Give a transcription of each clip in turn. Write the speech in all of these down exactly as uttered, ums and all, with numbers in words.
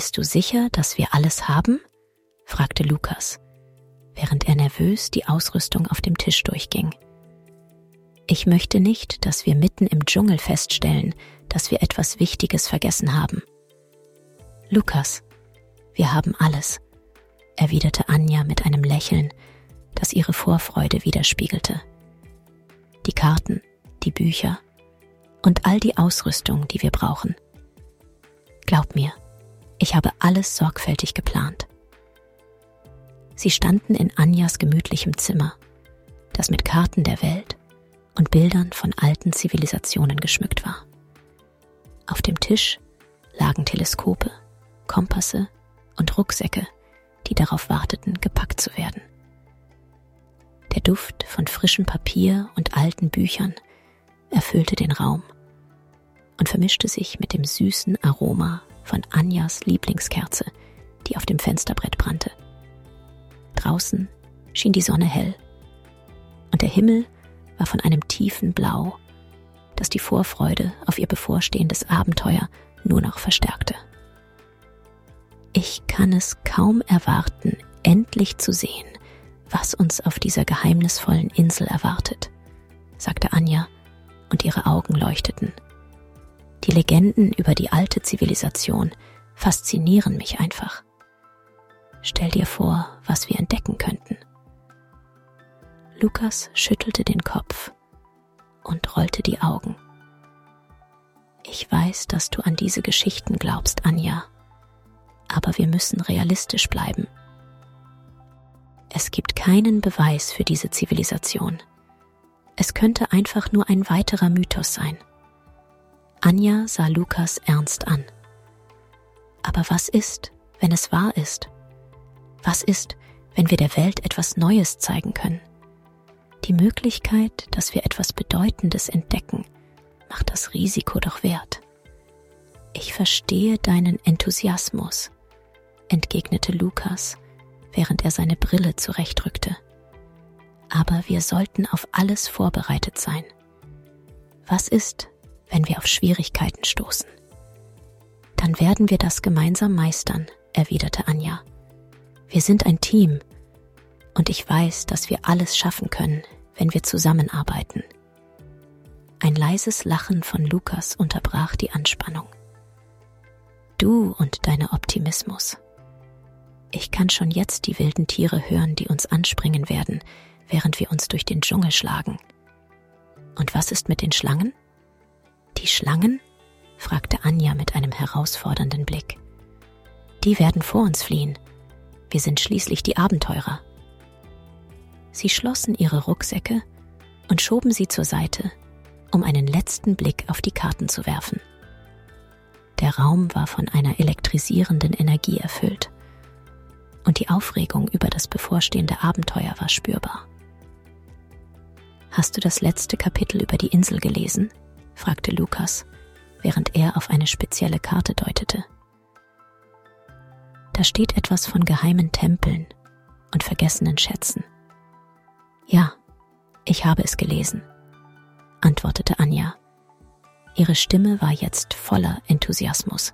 Bist du sicher, dass wir alles haben?, fragte Lukas, während er nervös die Ausrüstung auf dem Tisch durchging. Ich möchte nicht, dass wir mitten im Dschungel feststellen, dass wir etwas Wichtiges vergessen haben. Lukas, wir haben alles, erwiderte Anja mit einem Lächeln, das ihre Vorfreude widerspiegelte. Die Karten, die Bücher und all die Ausrüstung, die wir brauchen. Glaub mir, ich habe alles sorgfältig geplant. Sie standen in Anjas gemütlichem Zimmer, das mit Karten der Welt und Bildern von alten Zivilisationen geschmückt war. Auf dem Tisch lagen Teleskope, Kompasse und Rucksäcke, die darauf warteten, gepackt zu werden. Der Duft von frischem Papier und alten Büchern erfüllte den Raum und vermischte sich mit dem süßen Aroma von Anjas Lieblingskerze, die auf dem Fensterbrett brannte. Draußen schien die Sonne hell und der Himmel war von einem tiefen Blau, das die Vorfreude auf ihr bevorstehendes Abenteuer nur noch verstärkte. Ich kann es kaum erwarten, endlich zu sehen, was uns auf dieser geheimnisvollen Insel erwartet, sagte Anja, und ihre Augen leuchteten. Die Legenden über die alte Zivilisation faszinieren mich einfach. Stell dir vor, was wir entdecken könnten. Lukas schüttelte den Kopf und rollte die Augen. Ich weiß, dass du an diese Geschichten glaubst, Anja, aber wir müssen realistisch bleiben. Es gibt keinen Beweis für diese Zivilisation. Es könnte einfach nur ein weiterer Mythos sein. Anja sah Lukas ernst an. Aber was ist, wenn es wahr ist? Was ist, wenn wir der Welt etwas Neues zeigen können? Die Möglichkeit, dass wir etwas Bedeutendes entdecken, macht das Risiko doch wert. Ich verstehe deinen Enthusiasmus, entgegnete Lukas, während er seine Brille zurechtrückte. Aber wir sollten auf alles vorbereitet sein. Was ist, wenn wir auf Schwierigkeiten stoßen? Dann werden wir das gemeinsam meistern, erwiderte Anja. Wir sind ein Team und ich weiß, dass wir alles schaffen können, wenn wir zusammenarbeiten. Ein leises Lachen von Lukas unterbrach die Anspannung. Du und deine Optimismus. Ich kann schon jetzt die wilden Tiere hören, die uns anspringen werden, während wir uns durch den Dschungel schlagen. Und was ist mit den Schlangen? Die Schlangen? Fragte Anja mit einem herausfordernden Blick. Die werden vor uns fliehen. Wir sind schließlich die Abenteurer. Sie schlossen ihre Rucksäcke und schoben sie zur Seite, um einen letzten Blick auf die Karten zu werfen. Der Raum war von einer elektrisierenden Energie erfüllt und die Aufregung über das bevorstehende Abenteuer war spürbar. »Hast du das letzte Kapitel über die Insel gelesen?« fragte Lukas, während er auf eine spezielle Karte deutete. Da steht etwas von geheimen Tempeln und vergessenen Schätzen. »Ja, ich habe es gelesen«, antwortete Anja. Ihre Stimme war jetzt voller Enthusiasmus.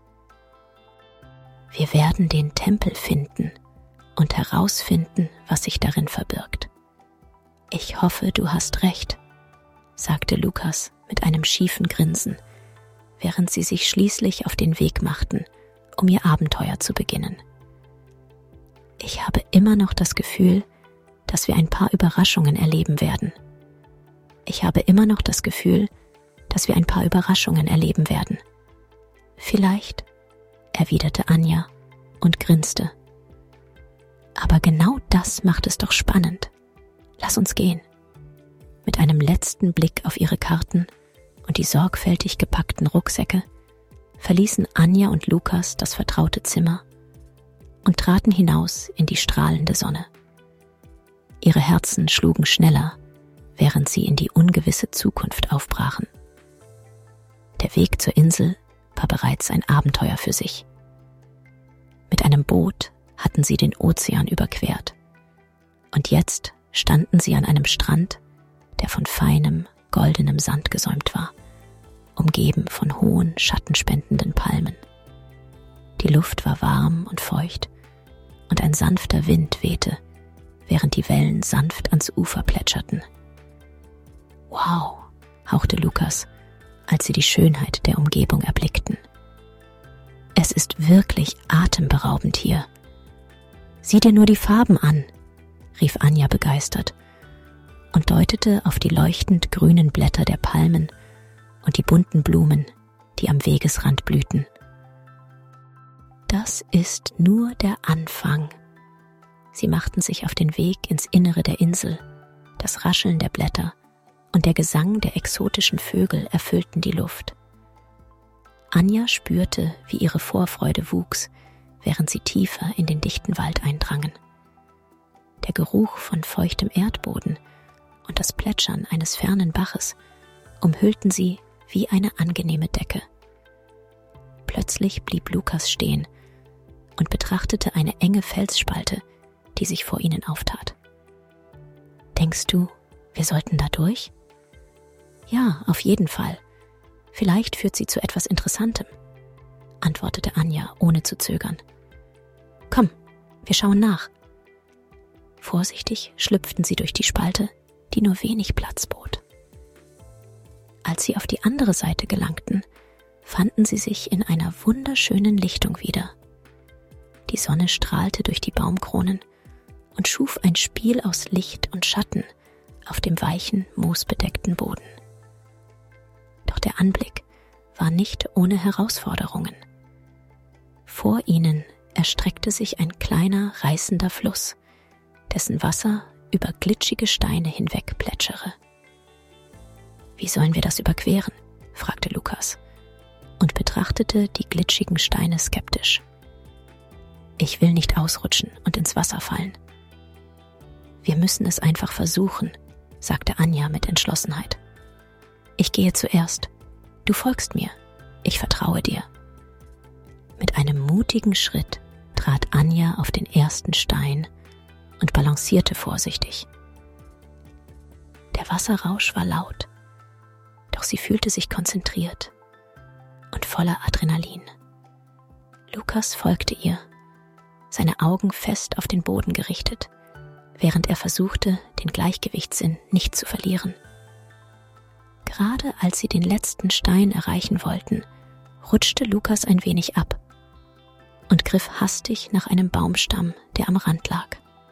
»Wir werden den Tempel finden und herausfinden, was sich darin verbirgt. Ich hoffe, du hast recht«, sagte Lukas mit einem schiefen Grinsen, während sie sich schließlich auf den Weg machten, um ihr Abenteuer zu beginnen. »Ich habe immer noch das Gefühl, dass wir ein paar Überraschungen erleben werden. Ich habe immer noch das Gefühl, dass wir ein paar Überraschungen erleben werden. Vielleicht«, erwiderte Anja und grinste. »Aber genau das macht es doch spannend. Lass uns gehen.« Mit einem letzten Blick auf ihre Karten und die sorgfältig gepackten Rucksäcke verließen Anja und Lukas das vertraute Zimmer und traten hinaus in die strahlende Sonne. Ihre Herzen schlugen schneller, während sie in die ungewisse Zukunft aufbrachen. Der Weg zur Insel war bereits ein Abenteuer für sich. Mit einem Boot hatten sie den Ozean überquert und jetzt standen sie an einem Strand, der von feinem, goldenem Sand gesäumt war, umgeben von hohen, schattenspendenden Palmen. Die Luft war warm und feucht und ein sanfter Wind wehte, während die Wellen sanft ans Ufer plätscherten. »Wow«, hauchte Lukas, als sie die Schönheit der Umgebung erblickten. »Es ist wirklich atemberaubend hier. Sieh dir nur die Farben an«, rief Anja begeistert und deutete auf die leuchtend grünen Blätter der Palmen und die bunten Blumen, die am Wegesrand blühten. »Das ist nur der Anfang.« Sie machten sich auf den Weg ins Innere der Insel. Das Rascheln der Blätter und der Gesang der exotischen Vögel erfüllten die Luft. Anja spürte, wie ihre Vorfreude wuchs, während sie tiefer in den dichten Wald eindrangen. Der Geruch von feuchtem Erdboden und das Plätschern eines fernen Baches umhüllten sie wie eine angenehme Decke. Plötzlich blieb Lukas stehen und betrachtete eine enge Felsspalte, die sich vor ihnen auftat. »Denkst du, wir sollten da durch?« »Ja, auf jeden Fall. Vielleicht führt sie zu etwas Interessantem«, antwortete Anja ohne zu zögern. »Komm, wir schauen nach.« Vorsichtig schlüpften sie durch die Spalte, die nur wenig Platz bot. Als sie auf die andere Seite gelangten, fanden sie sich in einer wunderschönen Lichtung wieder. Die Sonne strahlte durch die Baumkronen und schuf ein Spiel aus Licht und Schatten auf dem weichen, moosbedeckten Boden. Doch der Anblick war nicht ohne Herausforderungen. Vor ihnen erstreckte sich ein kleiner, reißender Fluss, dessen Wasser über glitschige Steine hinweg plätschere. »Wie sollen wir das überqueren?« fragte Lukas und betrachtete die glitschigen Steine skeptisch. »Ich will nicht ausrutschen und ins Wasser fallen.« »Wir müssen es einfach versuchen«, sagte Anja mit Entschlossenheit. »Ich gehe zuerst. Du folgst mir. Ich vertraue dir.« Mit einem mutigen Schritt trat Anja auf den ersten Stein und balancierte vorsichtig. Der Wasserrausch war laut, doch sie fühlte sich konzentriert und voller Adrenalin. Lukas folgte ihr, seine Augen fest auf den Boden gerichtet, während er versuchte, den Gleichgewichtssinn nicht zu verlieren. Gerade als sie den letzten Stein erreichen wollten, rutschte Lukas ein wenig ab und griff hastig nach einem Baumstamm, der am Rand lag.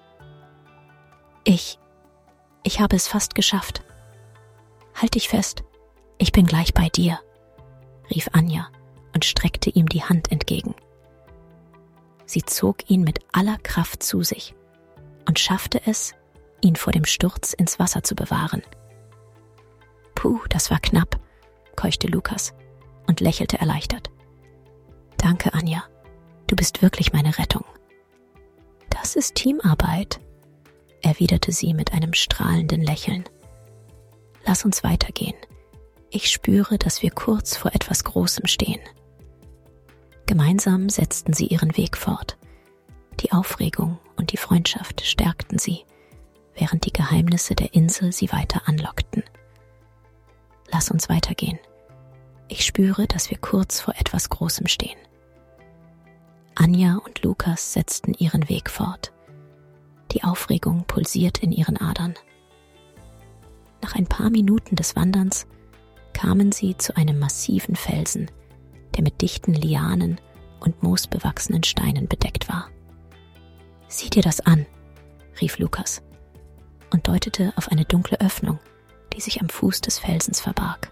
Ich, ich habe es fast geschafft. Halt dich fest, ich bin gleich bei dir«, rief Anja und streckte ihm die Hand entgegen. Sie zog ihn mit aller Kraft zu sich und schaffte es, ihn vor dem Sturz ins Wasser zu bewahren. »Puh, das war knapp«, keuchte Lukas und lächelte erleichtert. »Danke, Anja, du bist wirklich meine Rettung.« »Das ist Teamarbeit«, erwiderte sie mit einem strahlenden Lächeln. »Lass uns weitergehen. Ich spüre, dass wir kurz vor etwas Großem stehen.« Gemeinsam setzten sie ihren Weg fort. Die Aufregung und die Freundschaft stärkten sie, während die Geheimnisse der Insel sie weiter anlockten. »Lass uns weitergehen. Ich spüre, dass wir kurz vor etwas Großem stehen.« Anja und Lukas setzten ihren Weg fort. Die Aufregung pulsiert in ihren Adern. Nach ein paar Minuten des Wanderns kamen sie zu einem massiven Felsen, der mit dichten Lianen und moosbewachsenen Steinen bedeckt war. »Sieh dir das an«, rief Lukas und deutete auf eine dunkle Öffnung, die sich am Fuß des Felsens verbarg.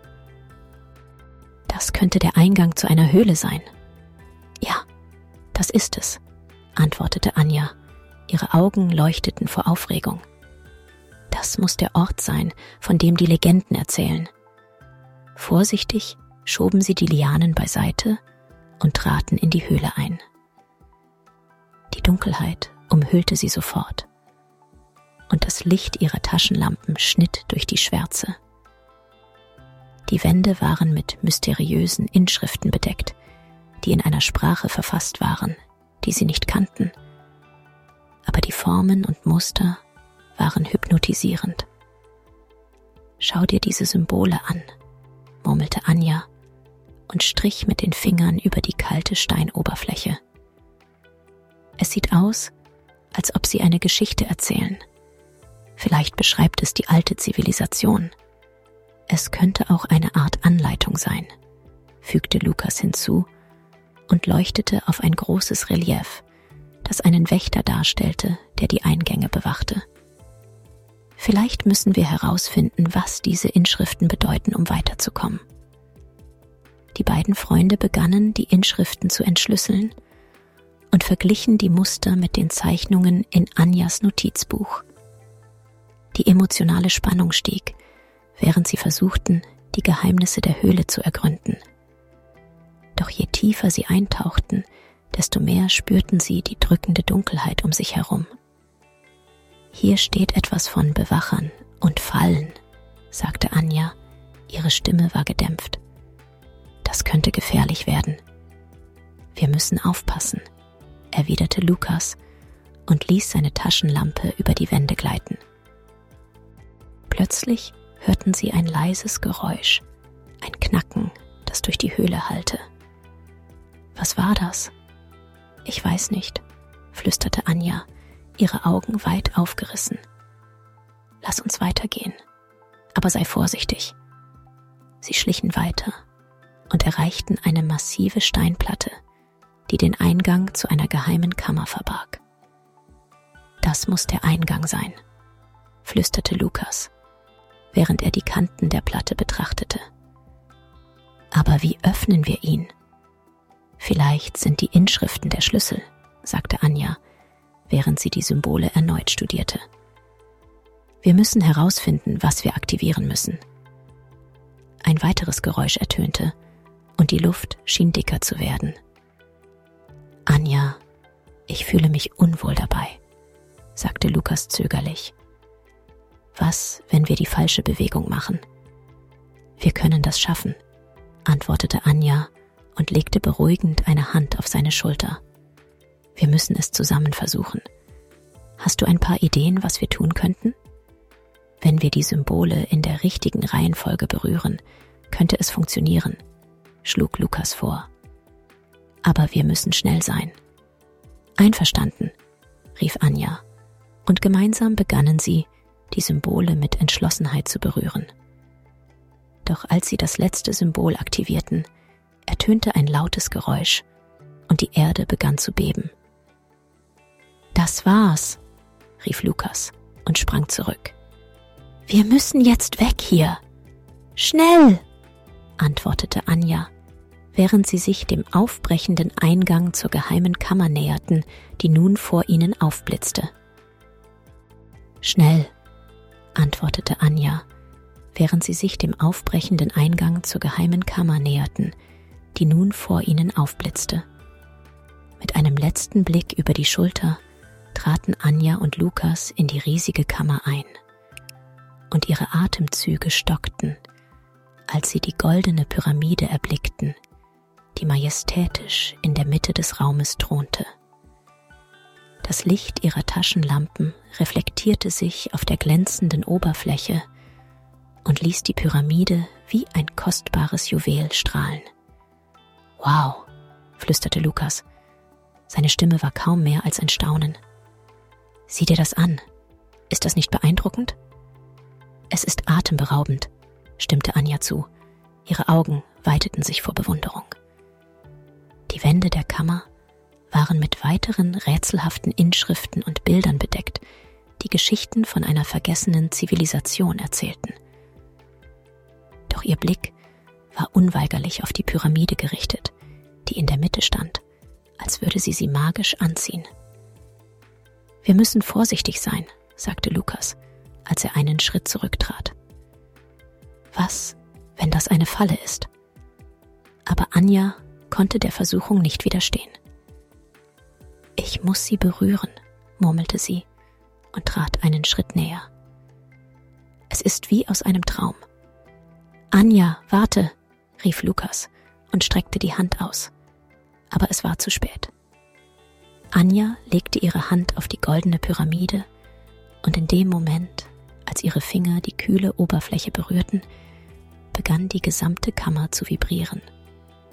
»Das könnte der Eingang zu einer Höhle sein.« »Ja, das ist es«, antwortete Anja. Ihre Augen leuchteten vor Aufregung. »Das muss der Ort sein, von dem die Legenden erzählen.« Vorsichtig schoben sie die Lianen beiseite und traten in die Höhle ein. Die Dunkelheit umhüllte sie sofort, und das Licht ihrer Taschenlampen schnitt durch die Schwärze. Die Wände waren mit mysteriösen Inschriften bedeckt, die in einer Sprache verfasst waren, die sie nicht kannten. Aber die Formen und Muster waren hypnotisierend. »Schau dir diese Symbole an«, murmelte Anja und strich mit den Fingern über die kalte Steinoberfläche. Es sieht aus, als ob sie eine Geschichte erzählen. Vielleicht beschreibt es die alte Zivilisation. Es könnte auch eine Art Anleitung sein, fügte Lukas hinzu und leuchtete auf ein großes Relief, das einen Wächter darstellte, der die Eingänge bewachte. Vielleicht müssen wir herausfinden, was diese Inschriften bedeuten, um weiterzukommen. Die beiden Freunde begannen, die Inschriften zu entschlüsseln und verglichen die Muster mit den Zeichnungen in Anjas Notizbuch. Die emotionale Spannung stieg, während sie versuchten, die Geheimnisse der Höhle zu ergründen. Doch je tiefer sie eintauchten, desto mehr spürten sie die drückende Dunkelheit um sich herum. »Hier steht etwas von Bewachern und Fallen«, sagte Anja, ihre Stimme war gedämpft. »Das könnte gefährlich werden. Wir müssen aufpassen«, erwiderte Lukas und ließ seine Taschenlampe über die Wände gleiten. Plötzlich hörten sie ein leises Geräusch, ein Knacken, das durch die Höhle hallte. »Was war das?« »Ich weiß nicht«, flüsterte Anja, ihre Augen weit aufgerissen. »Lass uns weitergehen, aber sei vorsichtig.« Sie schlichen weiter und erreichten eine massive Steinplatte, die den Eingang zu einer geheimen Kammer verbarg. »Das muss der Eingang sein«, flüsterte Lukas, während er die Kanten der Platte betrachtete. »Aber wie öffnen wir ihn?« »Vielleicht sind die Inschriften der Schlüssel«, sagte Anja, während sie die Symbole erneut studierte. »Wir müssen herausfinden, was wir aktivieren müssen.« Ein weiteres Geräusch ertönte und die Luft schien dicker zu werden. »Anja, ich fühle mich unwohl dabei«, sagte Lukas zögerlich. »Was, wenn wir die falsche Bewegung machen?« »Wir können das schaffen«, antwortete Anja und legte beruhigend eine Hand auf seine Schulter. »Wir müssen es zusammen versuchen. Hast du ein paar Ideen, was wir tun könnten? Wenn wir die Symbole in der richtigen Reihenfolge berühren, könnte es funktionieren«, schlug Lukas vor. »Aber wir müssen schnell sein.« »Einverstanden«, rief Anja, und gemeinsam begannen sie, die Symbole mit Entschlossenheit zu berühren. Doch als sie das letzte Symbol aktivierten, ertönte ein lautes Geräusch und die Erde begann zu beben. »Das war's«, rief Lukas und sprang zurück. »Wir müssen jetzt weg hier. Schnell«, antwortete Anja, während sie sich dem aufbrechenden Eingang zur geheimen Kammer näherten, die nun vor ihnen aufblitzte. »Schnell«, antwortete Anja, während sie sich dem aufbrechenden Eingang zur geheimen Kammer näherten, die nun vor ihnen aufblitzte. Mit einem letzten Blick über die Schulter traten Anja und Lukas in die riesige Kammer ein. Und ihre Atemzüge stockten, als sie die goldene Pyramide erblickten, die majestätisch in der Mitte des Raumes thronte. Das Licht ihrer Taschenlampen reflektierte sich auf der glänzenden Oberfläche und ließ die Pyramide wie ein kostbares Juwel strahlen. »Wow«, flüsterte Lukas. Seine Stimme war kaum mehr als ein Staunen. »Sieh dir das an. Ist das nicht beeindruckend?« »Es ist atemberaubend«, stimmte Anja zu. Ihre Augen weiteten sich vor Bewunderung. Die Wände der Kammer waren mit weiteren rätselhaften Inschriften und Bildern bedeckt, die Geschichten von einer vergessenen Zivilisation erzählten. Doch ihr Blick war unweigerlich auf die Pyramide gerichtet, die in der Mitte stand, als würde sie sie magisch anziehen. »Wir müssen vorsichtig sein«, sagte Lukas, als er einen Schritt zurücktrat. »Was, wenn das eine Falle ist?« Aber Anja konnte der Versuchung nicht widerstehen. »Ich muss sie berühren«, murmelte sie und trat einen Schritt näher. Es ist wie aus einem Traum. »Anja, warte«, rief Lukas und streckte die Hand aus. Aber es war zu spät. Anja legte ihre Hand auf die goldene Pyramide und in dem Moment, als ihre Finger die kühle Oberfläche berührten, begann die gesamte Kammer zu vibrieren.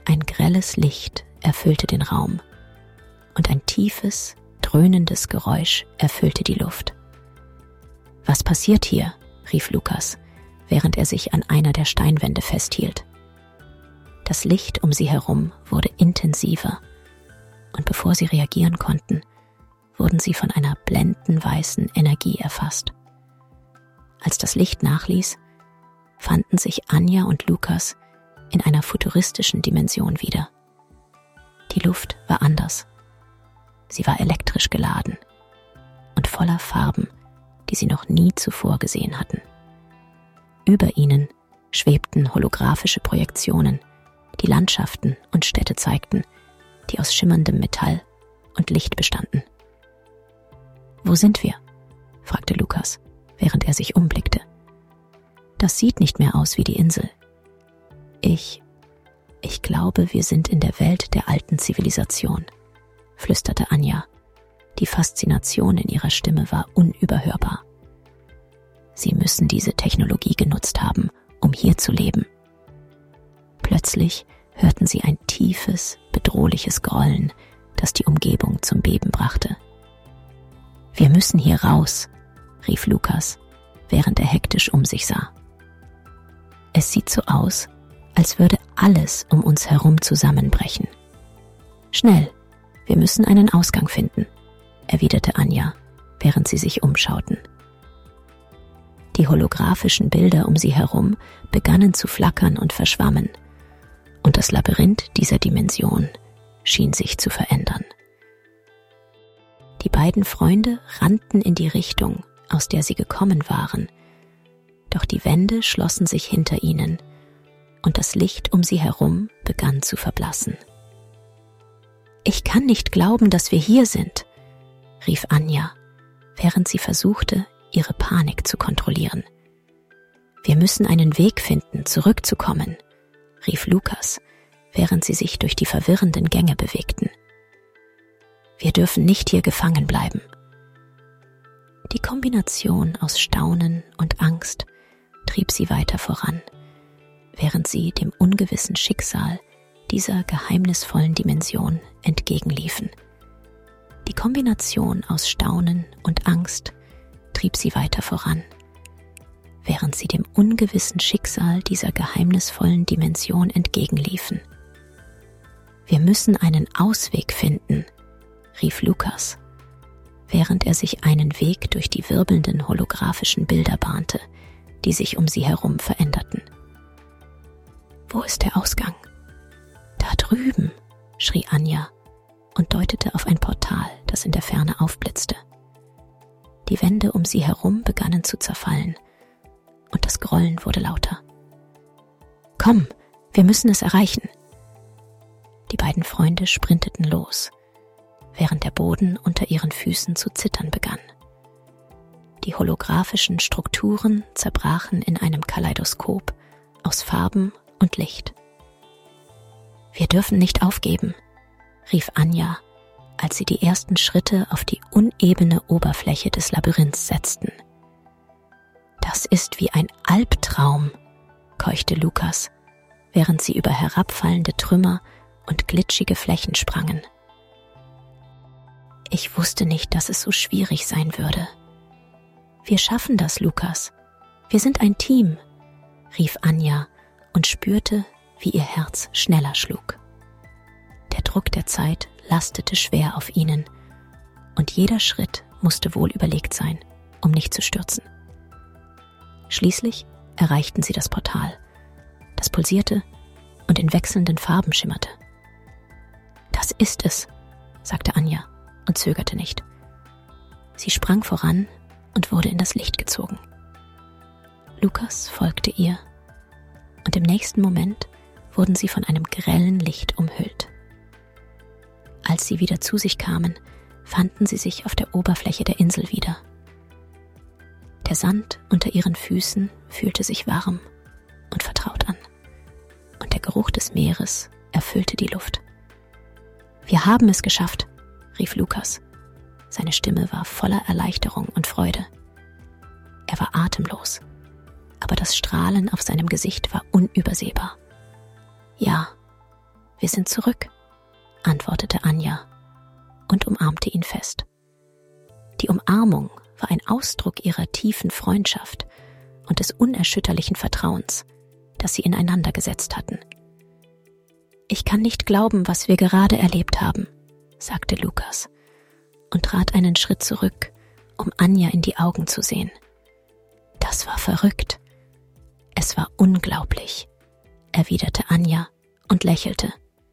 Ein grelles Licht erfüllte den Raum und ein tiefes, dröhnendes Geräusch erfüllte die Luft. »Was passiert hier?« rief Lukas, während er sich an einer der Steinwände festhielt. Das Licht um sie herum wurde intensiver, und bevor sie reagieren konnten, wurden sie von einer blendenweißen Energie erfasst. Als das Licht nachließ, fanden sich Anja und Lukas in einer futuristischen Dimension wieder. Die Luft war anders. Sie war elektrisch geladen und voller Farben, die sie noch nie zuvor gesehen hatten. Über ihnen schwebten holographische Projektionen, die Landschaften und Städte zeigten, die aus schimmerndem Metall und Licht bestanden. »Wo sind wir?« fragte Lukas, während er sich umblickte. »Das sieht nicht mehr aus wie die Insel. Ich, ich glaube, wir sind in der Welt der alten Zivilisation«, flüsterte Anja. Die Faszination in ihrer Stimme war unüberhörbar. »Sie müssen diese Technologie genutzt haben, um hier zu leben.« Plötzlich hörten sie ein tiefes, bedrohliches Grollen, das die Umgebung zum Beben brachte. »Wir müssen hier raus«, rief Lukas, während er hektisch um sich sah. »Es sieht so aus, als würde alles um uns herum zusammenbrechen. Schnell, wir müssen einen Ausgang finden«, erwiderte Anja, während sie sich umschauten. Die holographischen Bilder um sie herum begannen zu flackern und verschwammen, und das Labyrinth dieser Dimension schien sich zu verändern. Die beiden Freunde rannten in die Richtung, aus der sie gekommen waren, doch die Wände schlossen sich hinter ihnen, und das Licht um sie herum begann zu verblassen. »Ich kann nicht glauben, dass wir hier sind«, rief Anja, während sie versuchte, ihre Panik zu kontrollieren. »Wir müssen einen Weg finden, zurückzukommen«, rief Lukas, während sie sich durch die verwirrenden Gänge bewegten. »Wir dürfen nicht hier gefangen bleiben.« Die Kombination aus Staunen und Angst trieb sie weiter voran, während sie dem ungewissen Schicksal dieser geheimnisvollen Dimension entgegenliefen. Die Kombination aus Staunen und Angst trieb sie weiter voran, während sie dem ungewissen Schicksal dieser geheimnisvollen Dimension entgegenliefen. »Wir müssen einen Ausweg finden«, rief Lukas, während er sich einen Weg durch die wirbelnden holographischen Bilder bahnte, die sich um sie herum veränderten. »Wo ist der Ausgang?« »Da drüben«, schrie Anja und deutete auf ein Portal, das in der Ferne aufblitzte. Die Wände um sie herum begannen zu zerfallen, und das Grollen wurde lauter. »Komm, wir müssen es erreichen!« Die beiden Freunde sprinteten los, während der Boden unter ihren Füßen zu zittern begann. Die holographischen Strukturen zerbrachen in einem Kaleidoskop aus Farben und Licht. »Wir dürfen nicht aufgeben«, rief Anja, als sie die ersten Schritte auf die unebene Oberfläche des Labyrinths setzten. »Das ist wie ein Albtraum«, keuchte Lukas, während sie über herabfallende Trümmer und glitschige Flächen sprangen. »Ich wusste nicht, dass es so schwierig sein würde.« »Wir schaffen das, Lukas. Wir sind ein Team«, rief Anja und spürte, wie ihr Herz schneller schlug. Der Druck der Zeit lastete schwer auf ihnen, und jeder Schritt musste wohl überlegt sein, um nicht zu stürzen. Schließlich erreichten sie das Portal, das pulsierte und in wechselnden Farben schimmerte. »Das ist es«, sagte Anja und zögerte nicht. Sie sprang voran und wurde in das Licht gezogen. Lukas folgte ihr, und im nächsten Moment wurden sie von einem grellen Licht umhüllt. Als sie wieder zu sich kamen, fanden sie sich auf der Oberfläche der Insel wieder. Der Sand unter ihren Füßen fühlte sich warm und vertraut an, und der Geruch des Meeres erfüllte die Luft. »Wir haben es geschafft«, rief Lukas. Seine Stimme war voller Erleichterung und Freude. Er war atemlos, aber das Strahlen auf seinem Gesicht war unübersehbar. »Ja, Wir sind zurück, antwortete Anja und umarmte ihn fest. Die Umarmung war ein Ausdruck ihrer tiefen Freundschaft und des unerschütterlichen Vertrauens, das sie ineinander gesetzt hatten. »Ich kann nicht glauben, was wir gerade erlebt haben«, sagte Lukas und trat einen Schritt zurück, um Anja in die Augen zu sehen. »Das war verrückt. Es war unglaublich«, erwiderte Anja und lächelte.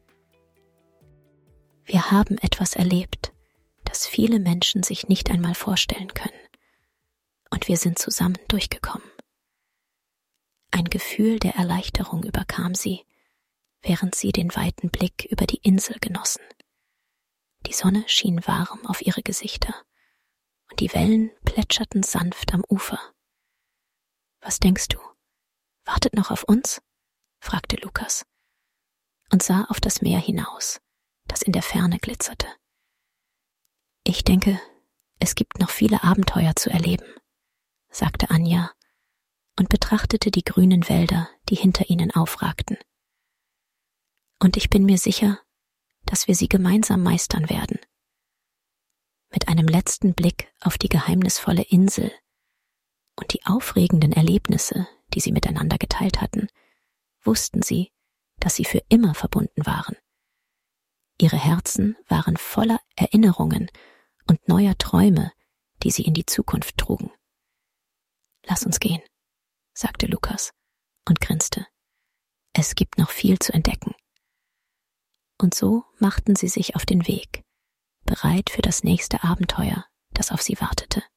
»Wir haben etwas erlebt, das viele Menschen sich nicht einmal vorstellen können. Und wir sind zusammen durchgekommen.« Ein Gefühl der Erleichterung überkam sie, während sie den weiten Blick über die Insel genossen. Die Sonne schien warm auf ihre Gesichter und die Wellen plätscherten sanft am Ufer. »Was denkst du? Wartet noch auf uns?« fragte Lukas und sah auf das Meer hinaus, das in der Ferne glitzerte. »Ich denke, es gibt noch viele Abenteuer zu erleben«, sagte Anja und betrachtete die grünen Wälder, die hinter ihnen aufragten. »Und ich bin mir sicher, dass wir sie gemeinsam meistern werden.« Mit einem letzten Blick auf die geheimnisvolle Insel und die aufregenden Erlebnisse, die sie miteinander geteilt hatten, wussten sie, dass sie für immer verbunden waren. Ihre Herzen waren voller Erinnerungen und neuer Träume, die sie in die Zukunft trugen. »Lass uns gehen«, sagte Lukas und grinste. »Es gibt noch viel zu entdecken.« Und so machten sie sich auf den Weg, bereit für das nächste Abenteuer, das auf sie wartete.